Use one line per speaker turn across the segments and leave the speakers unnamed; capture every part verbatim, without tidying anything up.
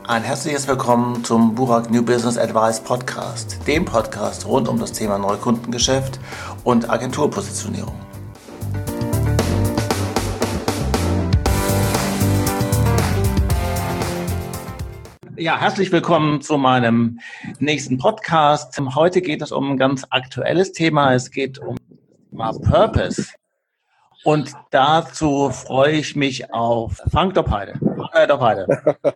Ein herzliches Willkommen zum Burak New Business Advice Podcast, dem Podcast rund um das Thema Neukundengeschäft und Agenturpositionierung. Ja, herzlich willkommen zu meinem nächsten Podcast. Heute geht es um ein ganz aktuelles Thema. Es geht um das Thema Purpose. Und dazu freue ich mich auf Frank Doppheide. Herr Doppheide.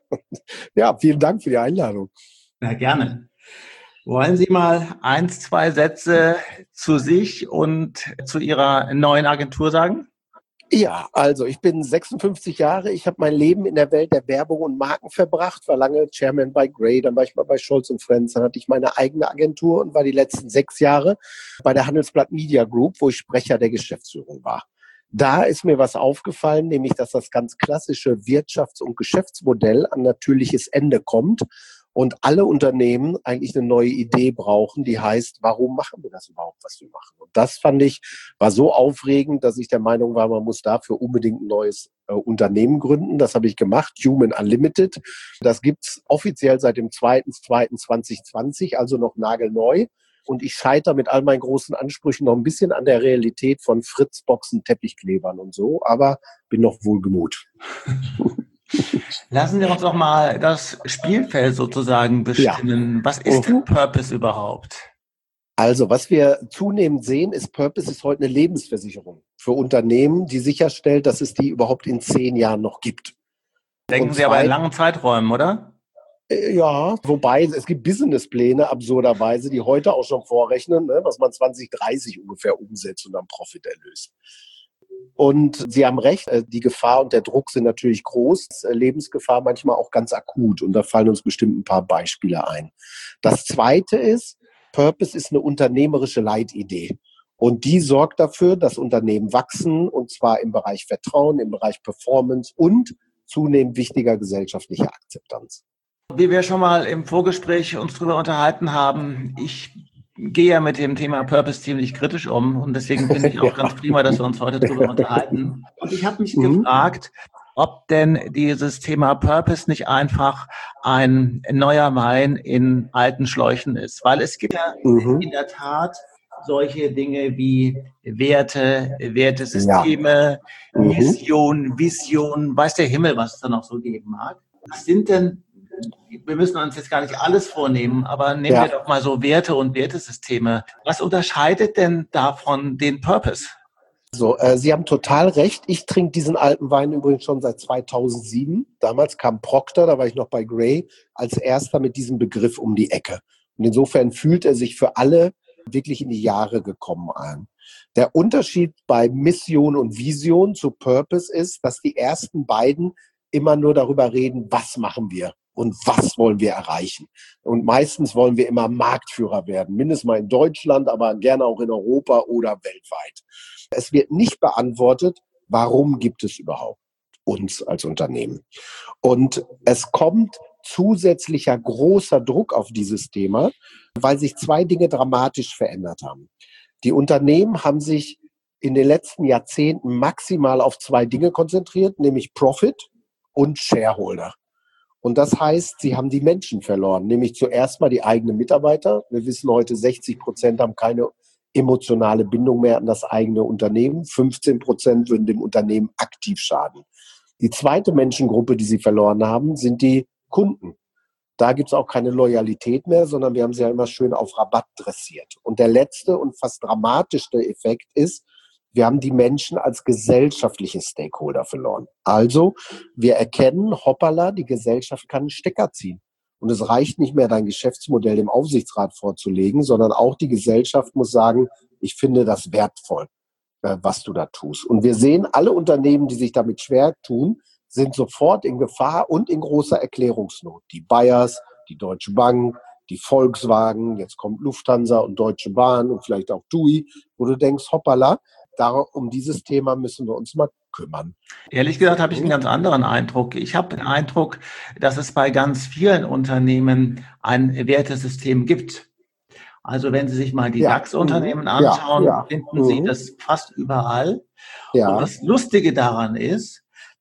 Ja, vielen Dank für die Einladung.
Na, gerne. Wollen Sie mal eins, zwei Sätze zu sich und zu Ihrer neuen Agentur sagen?
Ja, also ich bin sechsundfünfzig Jahre. Ich habe mein Leben in der Welt der Werbung und Marken verbracht, war lange Chairman bei Grey, dann war ich mal bei Scholz und Friends, dann hatte ich meine eigene Agentur und war die letzten sechs Jahre bei der Handelsblatt Media Group, wo ich Sprecher der Geschäftsführung war. Da ist mir was aufgefallen, nämlich, dass das ganz klassische Wirtschafts- und Geschäftsmodell an natürliches Ende kommt und alle Unternehmen eigentlich eine neue Idee brauchen, die heißt, warum machen wir das überhaupt, was wir machen? Und das fand ich, war so aufregend, dass ich der Meinung war, man muss dafür unbedingt ein neues äh, Unternehmen gründen. Das habe ich gemacht, Human Unlimited. Das gibt's offiziell seit dem zweiten zweiten zweitausendzwanzig, also noch nagelneu. Und ich scheitere mit all meinen großen Ansprüchen noch ein bisschen an der Realität von Fritzboxen, Teppichklebern und so, aber bin noch wohlgemut.
Lassen Sie uns doch mal das Spielfeld sozusagen bestimmen. Ja. Was ist denn Purpose überhaupt?
Also, was wir zunehmend sehen, ist, Purpose ist heute eine Lebensversicherung für Unternehmen, die sicherstellt, dass es die überhaupt in zehn Jahren noch gibt.
Denken Sie aber in langen Zeiträumen, oder?
Ja, wobei es gibt Businesspläne absurderweise, die heute auch schon vorrechnen, ne, was man zwanzig dreißig ungefähr umsetzt und dann Profit erlöst. Und Sie haben recht, die Gefahr und der Druck sind natürlich groß, Lebensgefahr manchmal auch ganz akut und da fallen uns bestimmt ein paar Beispiele ein. Das Zweite ist, Purpose ist eine unternehmerische Leitidee und die sorgt dafür, dass Unternehmen wachsen und zwar im Bereich Vertrauen, im Bereich Performance und zunehmend wichtiger gesellschaftlicher Akzeptanz.
Wie wir schon mal im Vorgespräch uns darüber unterhalten haben, ich gehe ja mit dem Thema Purpose ziemlich kritisch um und deswegen finde ich auch ja. ganz prima, dass wir uns heute darüber unterhalten. Und ich habe mich mhm. gefragt, ob denn dieses Thema Purpose nicht einfach ein neuer Wein in alten Schläuchen ist. Weil es gibt ja mhm. in der Tat solche Dinge wie Werte, Wertesysteme, ja. mhm. Mission, Vision, weiß der Himmel, was es da noch so geben mag. Was sind denn, wir müssen uns jetzt gar nicht alles vornehmen, aber nehmen ja. wir doch mal so Werte und Wertesysteme. Was unterscheidet denn davon den Purpose?
So, äh, Sie haben total recht. Ich trinke diesen alten Wein übrigens schon seit zweitausendsieben. Damals kam Procter, da war ich noch bei Grey, als erster mit diesem Begriff um die Ecke. Und insofern fühlt er sich für alle wirklich in die Jahre gekommen an. Der Unterschied bei Mission und Vision zu Purpose ist, dass die ersten beiden immer nur darüber reden, was machen wir und was wollen wir erreichen. Und meistens wollen wir immer Marktführer werden, mindestens mal in Deutschland, aber gerne auch in Europa oder weltweit. Es wird nicht beantwortet, warum gibt es überhaupt uns als Unternehmen. Und es kommt zusätzlicher großer Druck auf dieses Thema, weil sich zwei Dinge dramatisch verändert haben. Die Unternehmen haben sich in den letzten Jahrzehnten maximal auf zwei Dinge konzentriert, nämlich Profit und Shareholder. Und das heißt, sie haben die Menschen verloren, nämlich zuerst mal die eigenen Mitarbeiter. Wir wissen heute, sechzig Prozent haben keine emotionale Bindung mehr an das eigene Unternehmen. fünfzehn Prozent würden dem Unternehmen aktiv schaden. Die zweite Menschengruppe, die sie verloren haben, sind die Kunden. Da gibt es auch keine Loyalität mehr, sondern wir haben sie ja immer schön auf Rabatt dressiert. Und der letzte und fast dramatischste Effekt ist, wir haben die Menschen als gesellschaftliche Stakeholder verloren. Also, wir erkennen, hoppala, die Gesellschaft kann einen Stecker ziehen. Und es reicht nicht mehr, dein Geschäftsmodell dem Aufsichtsrat vorzulegen, sondern auch die Gesellschaft muss sagen, ich finde das wertvoll, was du da tust. Und wir sehen, alle Unternehmen, die sich damit schwer tun, sind sofort in Gefahr und in großer Erklärungsnot. Die Bayers, die Deutsche Bank, die Volkswagen, jetzt kommt Lufthansa und Deutsche Bahn und vielleicht auch D U I, wo du denkst, hoppala, Darum, um dieses Thema müssen wir uns mal kümmern.
Ehrlich gesagt habe ich einen ganz anderen Eindruck. Ich habe den Eindruck, dass es bei ganz vielen Unternehmen ein Wertesystem gibt. Also wenn Sie sich mal die
ja.
DAX-Unternehmen anschauen,
ja. Ja.
finden Sie das fast überall.
Ja.
Und das Lustige daran ist,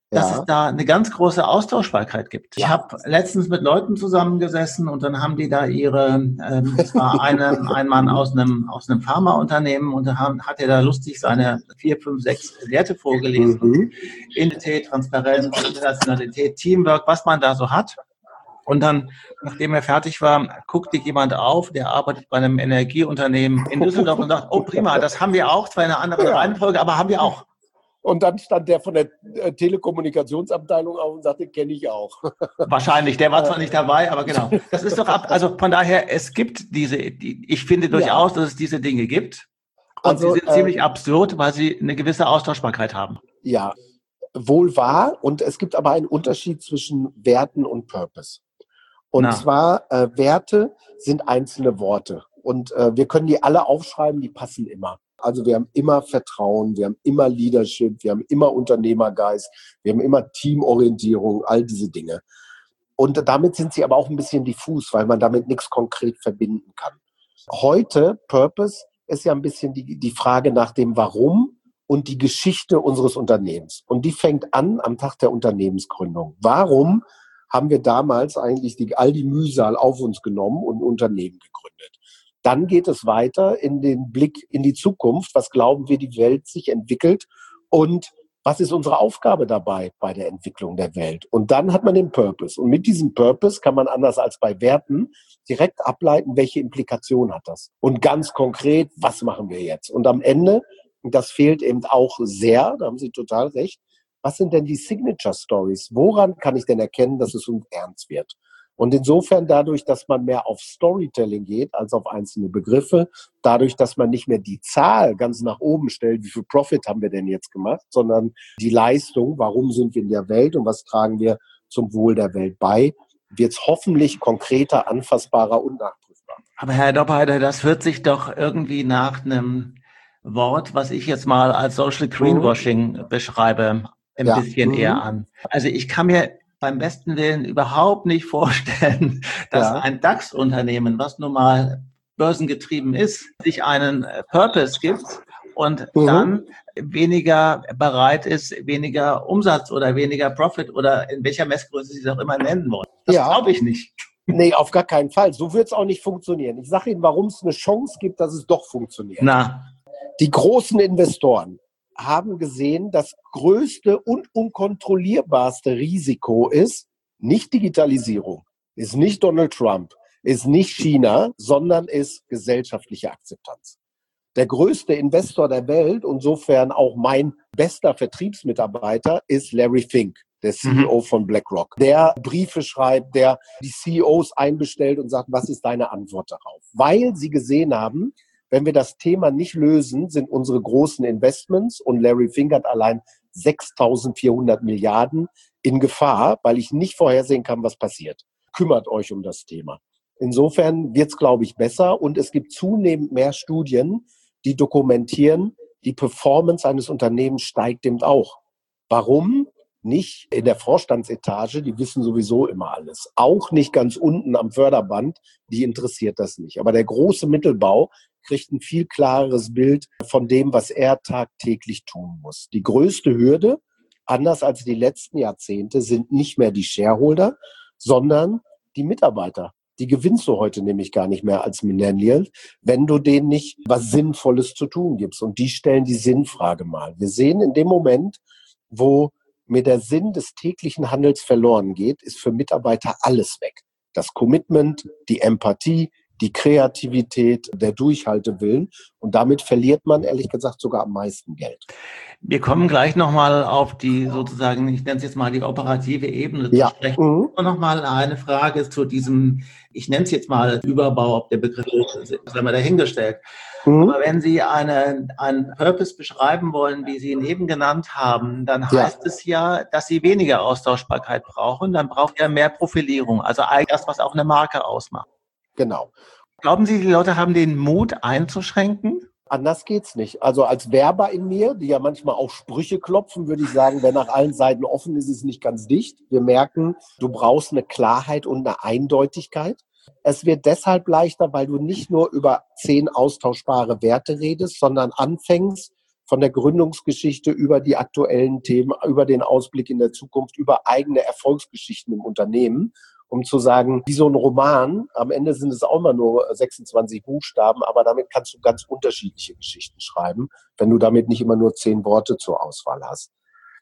dass
Ja.
es da eine ganz große Austauschbarkeit gibt. Ich
Ja.
habe letztens mit Leuten zusammengesessen und dann haben die da ihre, ähm, es war eine, ein Mann aus einem, aus einem Pharmaunternehmen und da haben, hat er da lustig seine vier, fünf, sechs Werte vorgelesen.
Mhm.
Integrität, Transparenz, Internationalität, Teamwork, was man da so hat. Und dann, nachdem er fertig war, guckte jemand auf, der arbeitet bei einem Energieunternehmen in Düsseldorf und sagt, oh prima, das haben wir auch, zwar in einer anderen
Ja.
Reihenfolge, aber haben wir auch.
Und dann stand der von der äh, Telekommunikationsabteilung auf und sagte, kenne ich auch.
Wahrscheinlich, der war zwar nicht dabei, aber genau. Das ist doch ab, also von daher, es gibt diese, die, ich finde durchaus, ja, dass es diese Dinge gibt. Und also, sie sind äh, ziemlich absurd, weil sie eine gewisse Austauschbarkeit haben.
Ja, wohl wahr. Und es gibt aber einen Unterschied zwischen Werten und Purpose. Und Na. zwar, äh, Werte sind einzelne Worte. Und äh, wir können die alle aufschreiben, die passen immer. Also wir haben immer Vertrauen, wir haben immer Leadership, wir haben immer Unternehmergeist, wir haben immer Teamorientierung, all diese Dinge. Und damit sind sie aber auch ein bisschen diffus, weil man damit nichts konkret verbinden kann. Heute, Purpose, ist ja ein bisschen die, die Frage nach dem Warum und die Geschichte unseres Unternehmens. Und die fängt an am Tag der Unternehmensgründung. Warum haben wir damals eigentlich die, all die Mühsal auf uns genommen und ein Unternehmen gegründet? Dann geht es weiter in den Blick in die Zukunft. Was glauben wir, die Welt sich entwickelt? Und was ist unsere Aufgabe dabei bei der Entwicklung der Welt? Und dann hat man den Purpose. Und mit diesem Purpose kann man anders als bei Werten direkt ableiten, welche Implikation hat das? Und ganz konkret, was machen wir jetzt? Und am Ende, das fehlt eben auch sehr, da haben Sie total recht, was sind denn die Signature Stories? Woran kann ich denn erkennen, dass es uns ernst wird? Und insofern dadurch, dass man mehr auf Storytelling geht als auf einzelne Begriffe, dadurch, dass man nicht mehr die Zahl ganz nach oben stellt, wie viel Profit haben wir denn jetzt gemacht, sondern die Leistung, warum sind wir in der Welt und was tragen wir zum Wohl der Welt bei, wird es hoffentlich konkreter, anfassbarer und nachprüfbar.
Aber Herr Doppheide, das hört sich doch irgendwie nach einem Wort, was ich jetzt mal als Social Greenwashing mhm. beschreibe, ein ja. bisschen mhm. eher an. Also ich kann mir beim besten Willen überhaupt nicht vorstellen, dass ja. ein DAX-Unternehmen, was nun mal börsengetrieben ist, sich einen Purpose gibt und mhm. dann weniger bereit ist, weniger Umsatz oder weniger Profit oder in welcher Messgröße Sie es auch immer nennen wollen. Das ja. glaube ich nicht.
Nee, auf gar keinen Fall. So wird es auch nicht funktionieren. Ich sage Ihnen, warum es eine Chance gibt, dass es doch funktioniert.
Na.
Die großen Investoren haben gesehen, das größte und unkontrollierbarste Risiko ist nicht Digitalisierung, ist nicht Donald Trump, ist nicht China, sondern ist gesellschaftliche Akzeptanz. Der größte Investor der Welt, insofern auch mein bester Vertriebsmitarbeiter, ist Larry Fink, der C E O mhm. von BlackRock, der Briefe schreibt, der die C E Os einbestellt und sagt, was ist deine Antwort darauf? Weil sie gesehen haben, wenn wir das Thema nicht lösen, sind unsere großen Investments und Larry Fink hat allein sechstausendvierhundert Milliarden in Gefahr, weil ich nicht vorhersehen kann, was passiert. Kümmert euch um das Thema. Insofern wird es, glaube ich, besser und es gibt zunehmend mehr Studien, die dokumentieren, die Performance eines Unternehmens steigt eben auch. Warum? Nicht in der Vorstandsetage, die wissen sowieso immer alles. Auch nicht ganz unten am Förderband, die interessiert das nicht. Aber der große Mittelbau kriegt ein viel klareres Bild von dem, was er tagtäglich tun muss. Die größte Hürde, anders als die letzten Jahrzehnte, sind nicht mehr die Shareholder, sondern die Mitarbeiter. Die gewinnst du heute nämlich gar nicht mehr als Millennial, wenn du denen nicht was Sinnvolles zu tun gibst. Und die stellen die Sinnfrage mal. Wir sehen in dem Moment, wo mir der Sinn des täglichen Handels verloren geht, ist für Mitarbeiter alles weg. Das Commitment, die Empathie, die Kreativität, der Durchhaltewillen. Und damit verliert man, ehrlich gesagt, sogar am meisten Geld.
Wir kommen gleich nochmal auf die sozusagen, ich nenne es jetzt mal die operative Ebene
ja.
zu sprechen.
Mhm.
Und nochmal eine Frage zu diesem, ich nenne es jetzt mal Überbau, ob der Begriff ist, das haben wir dahingestellt. Mhm. Aber wenn Sie eine, einen Purpose beschreiben wollen, wie Sie ihn eben genannt haben, dann heißt ja. es ja, dass Sie weniger Austauschbarkeit brauchen. Dann braucht er mehr Profilierung, also eigentlich das, was auch eine Marke ausmacht.
Genau.
Glauben Sie, die Leute haben den Mut einzuschränken?
Anders geht's nicht. Also als Werber in mir, die ja manchmal auch Sprüche klopfen, würde ich sagen, wer nach allen Seiten offen ist, ist nicht ganz dicht. Wir merken, du brauchst eine Klarheit und eine Eindeutigkeit. Es wird deshalb leichter, weil du nicht nur über zehn austauschbare Werte redest, sondern anfängst, von der Gründungsgeschichte über die aktuellen Themen, über den Ausblick in der Zukunft, über eigene Erfolgsgeschichten im Unternehmen, um zu sagen, wie so ein Roman, am Ende sind es auch immer nur sechsundzwanzig Buchstaben, aber damit kannst du ganz unterschiedliche Geschichten schreiben, wenn du damit nicht immer nur zehn Worte zur Auswahl hast.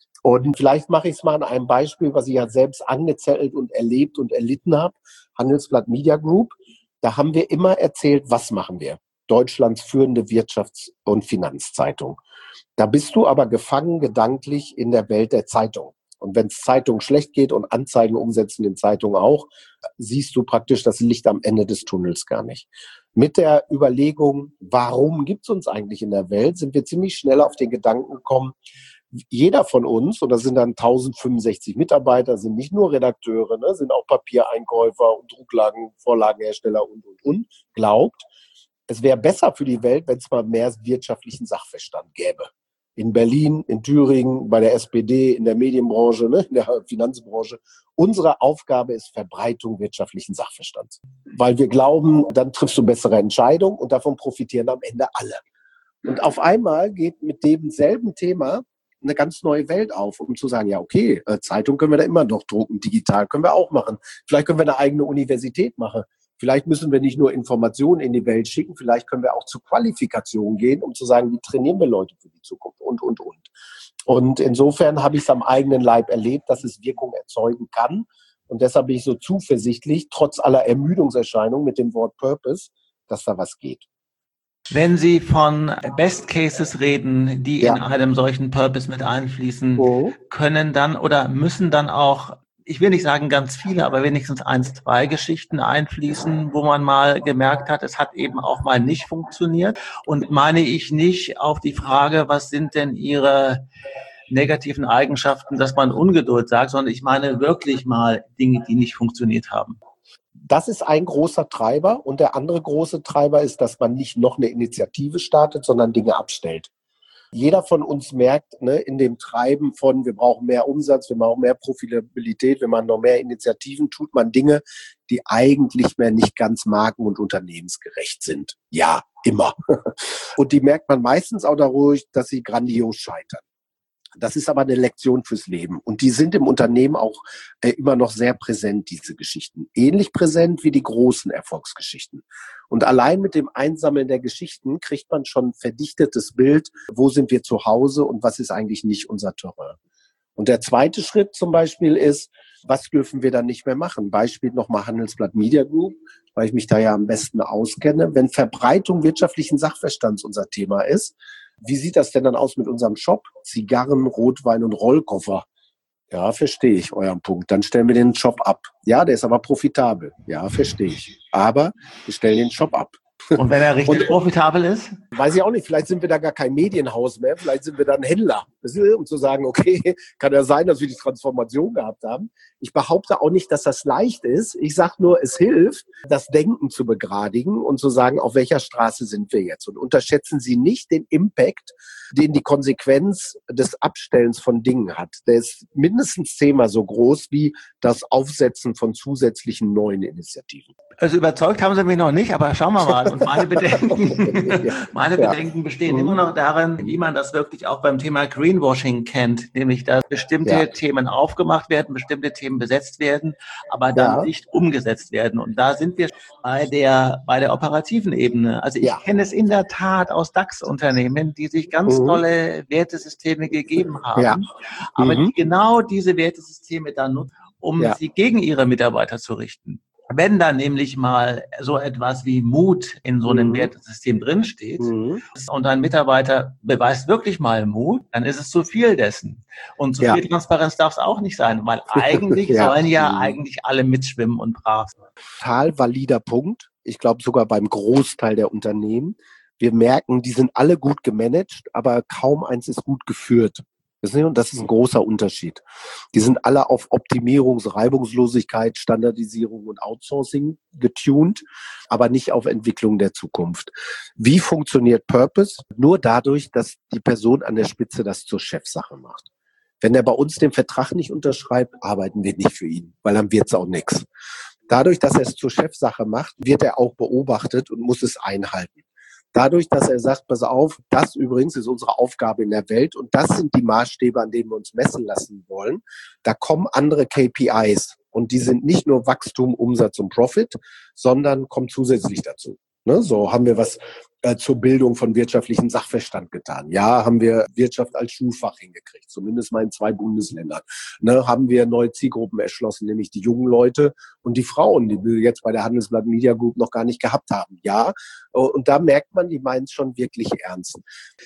Und vielleicht mache ich es mal an einem Beispiel, was ich ja selbst angezettelt und erlebt und erlitten habe. Handelsblatt Media Group. Da haben wir immer erzählt, was machen wir? Deutschlands führende Wirtschafts- und Finanzzeitung. Da bist du aber gefangen gedanklich in der Welt der Zeitung. Und wenn es Zeitungen schlecht geht und Anzeigen umsetzen in Zeitungen auch, siehst du praktisch das Licht am Ende des Tunnels gar nicht. Mit der Überlegung, warum gibt es uns eigentlich in der Welt, sind wir ziemlich schnell auf den Gedanken gekommen, jeder von uns, und das sind dann tausendfünfundsechzig Mitarbeiter, sind nicht nur Redakteure, ne, sind auch Papiereinkäufer und Drucklagen, Vorlagenhersteller und, und, und, glaubt, es wäre besser für die Welt, wenn es mal mehr wirtschaftlichen Sachverstand gäbe. In Berlin, in Thüringen, bei der S P D, in der Medienbranche, ne, in der Finanzbranche. Unsere Aufgabe ist Verbreitung wirtschaftlichen Sachverstands. Weil wir glauben, dann triffst du bessere Entscheidungen und davon profitieren am Ende alle. Und auf einmal geht mit demselben Thema eine ganz neue Welt auf, um zu sagen, ja okay, Zeitung können wir da immer noch drucken, digital können wir auch machen. Vielleicht können wir eine eigene Universität machen. Vielleicht müssen wir nicht nur Informationen in die Welt schicken, vielleicht können wir auch zur Qualifikation gehen, um zu sagen, wie trainieren wir Leute für die Zukunft und, und, und. Und insofern habe ich es am eigenen Leib erlebt, dass es Wirkung erzeugen kann. Und deshalb bin ich so zuversichtlich, trotz aller Ermüdungserscheinungen mit dem Wort Purpose, dass da was geht.
Wenn Sie von Best Cases reden, die
ja.
in einem solchen Purpose mit einfließen,
oh.
können dann oder müssen dann auch, ich will nicht sagen ganz viele, aber wenigstens eins, zwei Geschichten einfließen, wo man mal gemerkt hat, es hat eben auch mal nicht funktioniert. Und meine ich nicht auf die Frage, was sind denn Ihre negativen Eigenschaften, dass man Ungeduld sagt, sondern ich meine wirklich mal Dinge, die nicht funktioniert haben.
Das ist ein großer Treiber. Und der andere große Treiber ist, dass man nicht noch eine Initiative startet, sondern Dinge abstellt. Jeder von uns merkt, ne, in dem Treiben von, wir brauchen mehr Umsatz, wir brauchen mehr Profitabilität, wir machen noch mehr Initiativen, tut man Dinge, die eigentlich mehr nicht ganz marken- und unternehmensgerecht sind. Ja, immer. Und die merkt man meistens auch dadurch, dass sie grandios scheitern. Das ist aber eine Lektion fürs Leben. Und die sind im Unternehmen auch äh, immer noch sehr präsent, diese Geschichten. Ähnlich präsent wie die großen Erfolgsgeschichten. Und allein mit dem Einsammeln der Geschichten kriegt man schon ein verdichtetes Bild, wo sind wir zu Hause und was ist eigentlich nicht unser Terrain. Und der zweite Schritt zum Beispiel ist, was dürfen wir dann nicht mehr machen? Beispiel nochmal Handelsblatt Media Group, weil ich mich da ja am besten auskenne. Wenn Verbreitung wirtschaftlichen Sachverstands unser Thema ist, wie sieht das denn dann aus mit unserem Shop? Zigarren, Rotwein und Rollkoffer. Ja, verstehe ich euren Punkt. Dann stellen wir den Shop ab. Ja, der ist aber profitabel. Ja, verstehe ich. Aber wir stellen den Shop ab.
Und wenn er richtig und, profitabel ist?
Weiß ich auch nicht. Vielleicht sind wir da gar kein Medienhaus mehr. Vielleicht sind wir dann Händler. Um zu sagen, okay, kann ja sein, dass wir die Transformation gehabt haben. Ich behaupte auch nicht, dass das leicht ist. Ich sage nur, es hilft, das Denken zu begradigen und zu sagen, auf welcher Straße sind wir jetzt. Und unterschätzen Sie nicht den Impact, den die Konsequenz des Abstellens von Dingen hat. Der ist mindestens zehnmal so groß wie das Aufsetzen von zusätzlichen neuen Initiativen.
Also überzeugt haben Sie mich noch nicht, aber schauen wir mal. Und meine Bedenken, ja. meine ja. Bedenken bestehen mhm. immer noch darin, wie man das wirklich auch beim Thema Greenwashing kennt, nämlich dass bestimmte ja. Themen aufgemacht werden, bestimmte Themen besetzt werden, aber dann ja. nicht umgesetzt werden. Und da sind wir bei der bei der operativen Ebene. Also ich ja. kenne es in der Tat aus DAX-Unternehmen, die sich ganz mhm. tolle Wertesysteme gegeben haben, ja. aber mhm. die genau diese Wertesysteme dann nutzen, um ja. sie gegen ihre Mitarbeiter zu richten. Wenn da nämlich mal so etwas wie Mut in so einem mhm. Wertesystem drinsteht mhm. und ein Mitarbeiter beweist wirklich mal Mut, dann ist es zu viel dessen. Und zu ja. viel Transparenz darf es auch nicht sein, weil eigentlich ja. sollen ja mhm. eigentlich alle mitschwimmen und brav sein.
Total valider Punkt. Ich glaube sogar beim Großteil der Unternehmen. Wir merken, die sind alle gut gemanagt, aber kaum eins ist gut geführt. Und das ist ein großer Unterschied. Die sind alle auf Optimierung, Reibungslosigkeit, Standardisierung und Outsourcing getuned, aber nicht auf Entwicklung der Zukunft. Wie funktioniert Purpose? Nur dadurch, dass die Person an der Spitze das zur Chefsache macht. Wenn er bei uns den Vertrag nicht unterschreibt, arbeiten wir nicht für ihn, weil dann wird's auch nichts. Dadurch, dass er es zur Chefsache macht, wird er auch beobachtet und muss es einhalten. Dadurch, dass er sagt, pass auf, das übrigens ist unsere Aufgabe in der Welt und das sind die Maßstäbe, an denen wir uns messen lassen wollen. Da kommen andere K P Is und die sind nicht nur Wachstum, Umsatz und Profit, sondern kommen zusätzlich dazu. Ne, so haben wir was äh, zur Bildung von wirtschaftlichem Sachverstand getan. Ja, haben wir Wirtschaft als Schulfach hingekriegt, zumindest mal in zwei Bundesländern. Ne, haben wir neue Zielgruppen erschlossen, nämlich die jungen Leute und die Frauen, die wir jetzt bei der Handelsblatt Media Group noch gar nicht gehabt haben. Ja, und da merkt man, die meinen es schon wirklich ernst.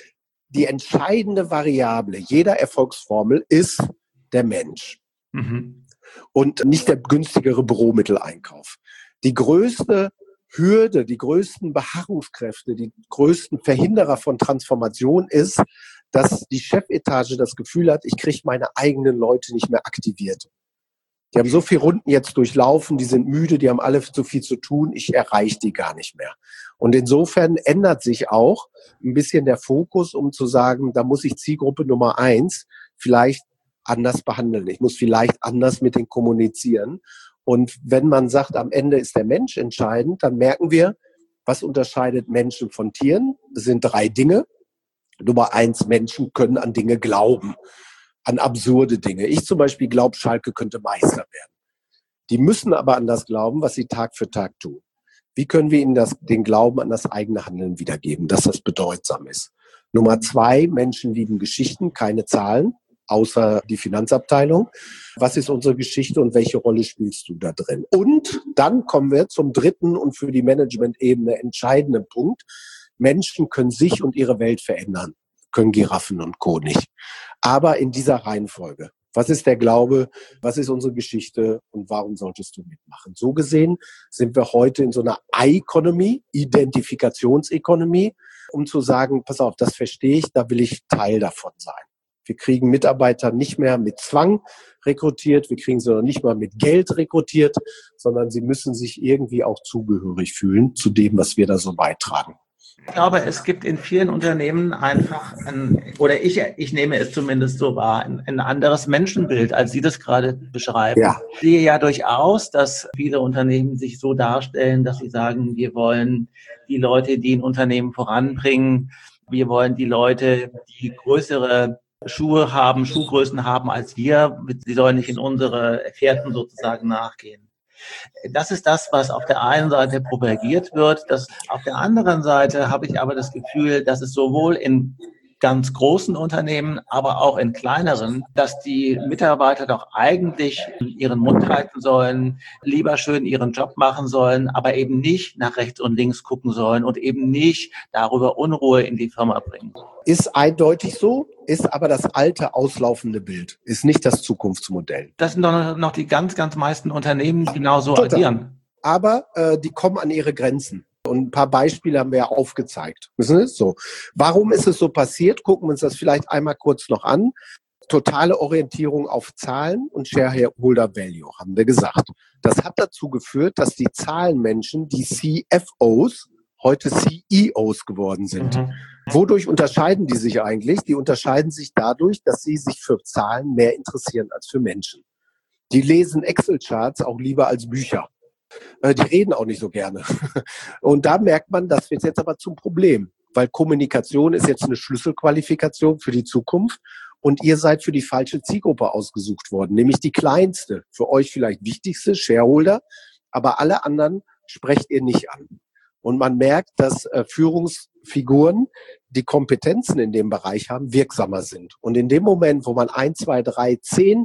Die entscheidende Variable jeder Erfolgsformel ist der Mensch. Mhm. Und nicht der günstigere Büromitteleinkauf. Die größte Hürde, die größten Beharrungskräfte, die größten Verhinderer von Transformation ist, dass die Chefetage das Gefühl hat, ich kriege meine eigenen Leute nicht mehr aktiviert. Die haben so viele Runden jetzt durchlaufen, die sind müde, die haben alle zu viel zu tun, ich erreiche die gar nicht mehr. Und insofern ändert sich auch ein bisschen der Fokus, um zu sagen, da muss ich Zielgruppe Nummer eins vielleicht anders behandeln. Ich muss vielleicht anders mit denen kommunizieren. Und wenn man sagt, am Ende ist der Mensch entscheidend, dann merken wir, was unterscheidet Menschen von Tieren? Das sind drei Dinge. Nummer eins, Menschen können an Dinge glauben, an absurde Dinge. Ich zum Beispiel glaube, Schalke könnte Meister werden. Die müssen aber an das glauben, was sie Tag für Tag tun. Wie können wir ihnen das, den Glauben an das eigene Handeln wiedergeben, dass das bedeutsam ist? Nummer zwei, Menschen lieben Geschichten, keine Zahlen. Außer die Finanzabteilung. Was ist unsere Geschichte und welche Rolle spielst du da drin? Und dann kommen wir zum dritten und für die Management-Ebene entscheidenden Punkt. Menschen können sich und ihre Welt verändern, können Giraffen und Co. nicht. Aber in dieser Reihenfolge. Was ist der Glaube? Was ist unsere Geschichte? Und warum solltest du mitmachen? So gesehen sind wir heute in so einer I-Economy, Identifikationsökonomie, um zu sagen, pass auf, das verstehe ich, da will ich Teil davon sein. Wir kriegen Mitarbeiter nicht mehr mit Zwang rekrutiert, wir kriegen sie noch nicht mal mit Geld rekrutiert, sondern sie müssen sich irgendwie auch zugehörig fühlen zu dem, was wir da so beitragen.
Ich glaube, es gibt in vielen Unternehmen einfach, ein, oder ich, ich nehme es zumindest so wahr, ein, ein anderes Menschenbild, als Sie das gerade beschreiben. Ja. Ich sehe ja durchaus, dass viele Unternehmen sich so darstellen, dass sie sagen, wir wollen die Leute, die ein Unternehmen voranbringen, wir wollen die Leute, die größere Schuhe haben, Schuhgrößen haben als wir. Sie sollen nicht in unsere Fährten sozusagen nachgehen. Das ist das, was auf der einen Seite propagiert wird. Das, auf der anderen Seite habe ich aber das Gefühl, dass es sowohl in ganz großen Unternehmen, aber auch in kleineren, dass die Mitarbeiter doch eigentlich ihren Mund halten sollen, lieber schön ihren Job machen sollen, aber eben nicht nach rechts und links gucken sollen und eben nicht darüber Unruhe in die Firma bringen.
Ist eindeutig so, ist aber das alte auslaufende Bild, ist nicht das Zukunftsmodell.
Das sind doch noch die ganz, ganz meisten Unternehmen, die genau so agieren.
Aber äh, die kommen an ihre Grenzen. Und ein paar Beispiele haben wir ja aufgezeigt. Wissen Sie? So. Warum ist es so passiert? Gucken wir uns das vielleicht einmal kurz noch an. Totale Orientierung auf Zahlen und Shareholder Value, haben wir gesagt. Das hat dazu geführt, dass die Zahlenmenschen, die C F Os, heute C E Os geworden sind. Mhm. Wodurch unterscheiden die sich eigentlich? Die unterscheiden sich dadurch, dass sie sich für Zahlen mehr interessieren als für Menschen. Die lesen Excel-Charts auch lieber als Bücher. Die reden auch nicht so gerne. Und da merkt man, das wird jetzt aber zum Problem, weil Kommunikation ist jetzt eine Schlüsselqualifikation für die Zukunft und ihr seid für die falsche Zielgruppe ausgesucht worden, nämlich die kleinste, für euch vielleicht wichtigste, Shareholder, aber alle anderen sprecht ihr nicht an. Und man merkt, dass äh, Führungsfiguren, die Kompetenzen in dem Bereich haben, wirksamer sind. Und in dem Moment, wo man ein, zwei, drei, zehn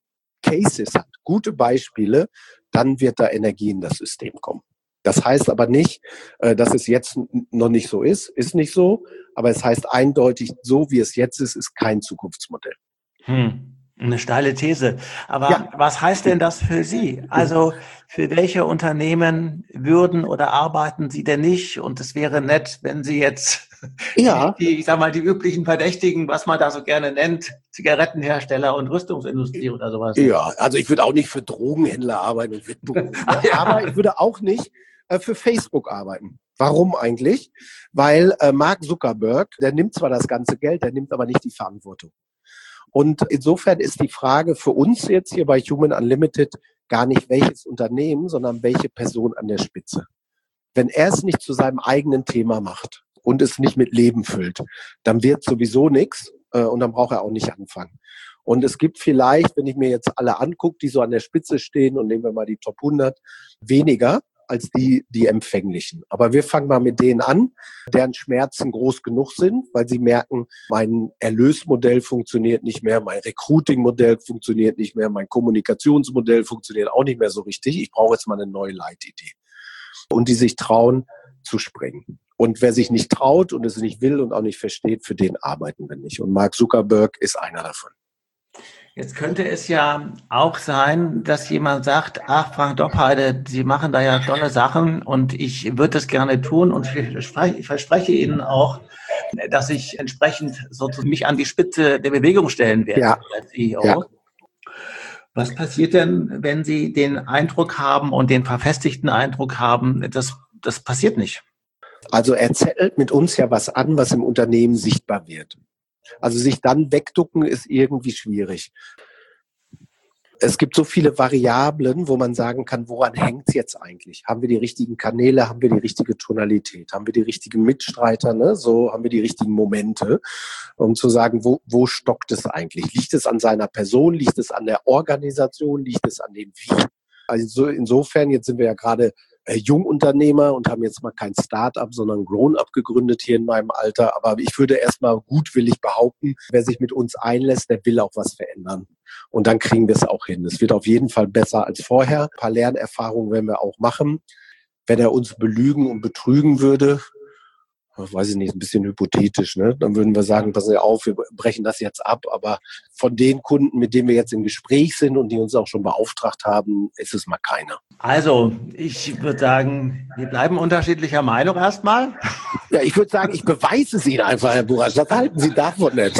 Cases hat, gute Beispiele, dann wird da Energie in das System kommen. Das heißt aber nicht, dass es jetzt noch nicht so ist, ist nicht so, aber es heißt eindeutig, so wie es jetzt ist, ist kein Zukunftsmodell.
Hm. Eine steile These. Aber ja. Was heißt denn das für Sie? Also für welche Unternehmen würden oder arbeiten Sie denn nicht? Und es wäre nett, wenn Sie jetzt ja. die, ich sag mal, die üblichen Verdächtigen, was man da so gerne nennt, Zigarettenhersteller und Rüstungsindustrie oder sowas.
Ja, also ich würde auch nicht für Drogenhändler arbeiten und Wettbewerb, aber ich würde auch nicht äh, für Facebook arbeiten. Warum eigentlich? Weil äh, Mark Zuckerberg, der nimmt zwar das ganze Geld, der nimmt aber nicht die Verantwortung. Und insofern ist die Frage für uns jetzt hier bei Human Unlimited gar nicht welches Unternehmen, sondern welche Person an der Spitze. Wenn er es nicht zu seinem eigenen Thema macht und es nicht mit Leben füllt, dann wird sowieso nichts äh, und dann braucht er auch nicht anfangen. Und es gibt vielleicht, wenn ich mir jetzt alle angucke, die so an der Spitze stehen und nehmen wir mal die Top hundert, weniger als die, die Empfänglichen. Aber wir fangen mal mit denen an, deren Schmerzen groß genug sind, weil sie merken, mein Erlösmodell funktioniert nicht mehr, mein Recruiting-Modell funktioniert nicht mehr, mein Kommunikationsmodell funktioniert auch nicht mehr so richtig. Ich brauche jetzt mal eine neue Leitidee. Und die sich trauen zu springen. Und wer sich nicht traut und es nicht will und auch nicht versteht, für den arbeiten wir nicht. Und Mark Zuckerberg ist einer davon.
Jetzt könnte es ja auch sein, dass jemand sagt, ach, Frank Doppheide, Sie machen da ja tolle Sachen und ich würde das gerne tun und ich verspreche, ich verspreche Ihnen auch, dass ich entsprechend sozusagen mich an die Spitze der Bewegung stellen werde
ja.
als C E O.
Ja.
Was passiert denn, wenn Sie den Eindruck haben und den verfestigten Eindruck haben, das, das passiert nicht?
Also er zettelt mit uns ja was an, was im Unternehmen sichtbar wird. Also sich dann wegducken ist irgendwie schwierig. Es gibt so viele Variablen, wo man sagen kann, woran hängt es jetzt eigentlich? Haben wir die richtigen Kanäle? Haben wir die richtige Tonalität? Haben wir die richtigen Mitstreiter? Ne? So haben wir die richtigen Momente, um zu sagen, wo, wo stockt es eigentlich? Liegt es an seiner Person? Liegt es an der Organisation? Liegt es an dem Wie? Also insofern, jetzt sind wir ja gerade äh, Jungunternehmer und haben jetzt mal kein Start-up, sondern Grown-up gegründet hier in meinem Alter. Aber ich würde erstmal gutwillig behaupten, wer sich mit uns einlässt, der will auch was verändern. Und dann kriegen wir es auch hin. Es wird auf jeden Fall besser als vorher. Ein paar Lernerfahrungen werden wir auch machen. Wenn er uns belügen und betrügen würde, weiß ich nicht, ein bisschen hypothetisch, ne? Dann würden wir sagen, passen Sie auf, wir brechen das jetzt ab. Aber von den Kunden, mit denen wir jetzt im Gespräch sind und die uns auch schon beauftragt haben, ist es mal keiner.
Also, ich würde sagen, wir bleiben unterschiedlicher Meinung erstmal.
Ja, ich würde sagen, ich beweise es Ihnen einfach, Herr Burasch. Was halten Sie davon nicht?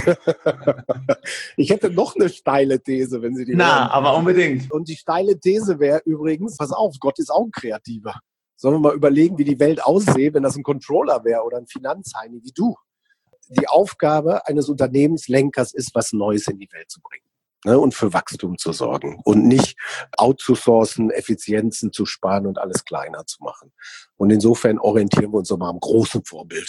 Ich hätte noch eine steile These, wenn Sie die
Na,
hören.
aber unbedingt.
Und die steile These wäre übrigens, pass auf, Gott ist auch ein Kreativer. Sollen wir mal überlegen, wie die Welt aussähe, wenn das ein Controller wäre oder ein Finanzheini wie du. Die Aufgabe eines Unternehmenslenkers ist, was Neues in die Welt zu bringen, ne, und für Wachstum zu sorgen und nicht outzusourcen, Effizienzen zu sparen und alles kleiner zu machen. Und insofern orientieren wir uns nochmal am großen Vorbild.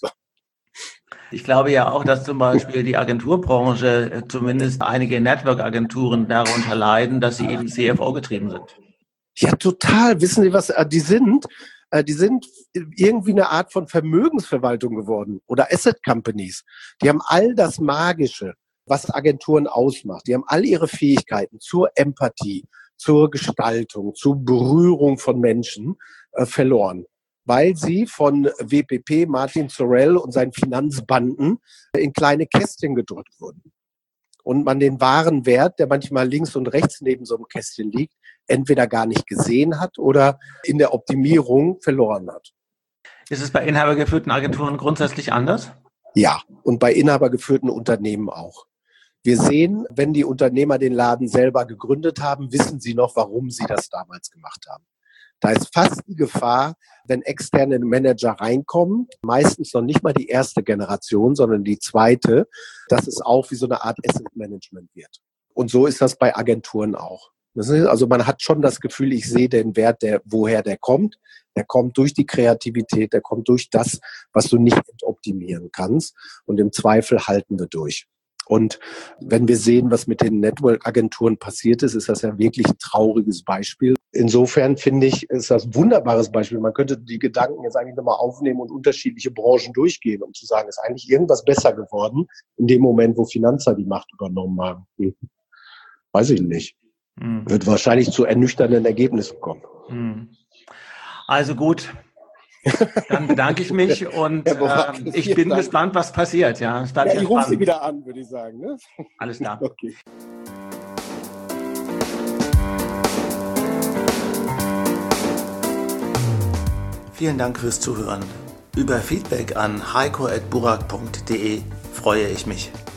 Ich glaube ja auch, dass zum Beispiel die Agenturbranche, zumindest einige Network-Agenturen darunter leiden, dass sie eben C F O getrieben sind.
Ja, total. Wissen Sie, was die sind? Die sind irgendwie eine Art von Vermögensverwaltung geworden oder Asset Companies. Die haben all das Magische, was Agenturen ausmacht. Die haben all ihre Fähigkeiten zur Empathie, zur Gestaltung, zur Berührung von Menschen äh, verloren, weil sie von W P P, Martin Sorrell und seinen Finanzbanden in kleine Kästchen gedrückt wurden. Und man den wahren Wert, der manchmal links und rechts neben so einem Kästchen liegt, entweder gar nicht gesehen hat oder in der Optimierung verloren hat.
Ist es bei inhabergeführten Agenturen grundsätzlich anders?
Ja, und bei inhabergeführten Unternehmen auch. Wir sehen, wenn die Unternehmer den Laden selber gegründet haben, wissen sie noch, warum sie das damals gemacht haben. Da ist fast die Gefahr, wenn externe Manager reinkommen, meistens noch nicht mal die erste Generation, sondern die zweite, dass es auch wie so eine Art Asset Management wird. Und so ist das bei Agenturen auch. Also man hat schon das Gefühl, ich sehe den Wert, der, woher der kommt. Der kommt durch die Kreativität, der kommt durch das, was du nicht optimieren kannst. Und im Zweifel halten wir durch. Und wenn wir sehen, was mit den Network-Agenturen passiert ist, ist das ja wirklich ein trauriges Beispiel. Insofern finde ich, ist das ein wunderbares Beispiel. Man könnte die Gedanken jetzt eigentlich nochmal aufnehmen und unterschiedliche Branchen durchgehen, um zu sagen, ist eigentlich irgendwas besser geworden in dem Moment, wo Finanzer die Macht übernommen haben. Hm. Weiß ich nicht. Hm. Wird wahrscheinlich zu ernüchternden Ergebnissen kommen.
Hm. Also gut. Dann bedanke ich mich und äh, ich bin Dank. gespannt, was passiert. Ja,
ja, ja ich rufe Sie wieder an, würde ich sagen. Ne?
Alles klar.
Okay.
Vielen Dank fürs Zuhören. Über Feedback an heiko at burak punkt de freue ich mich.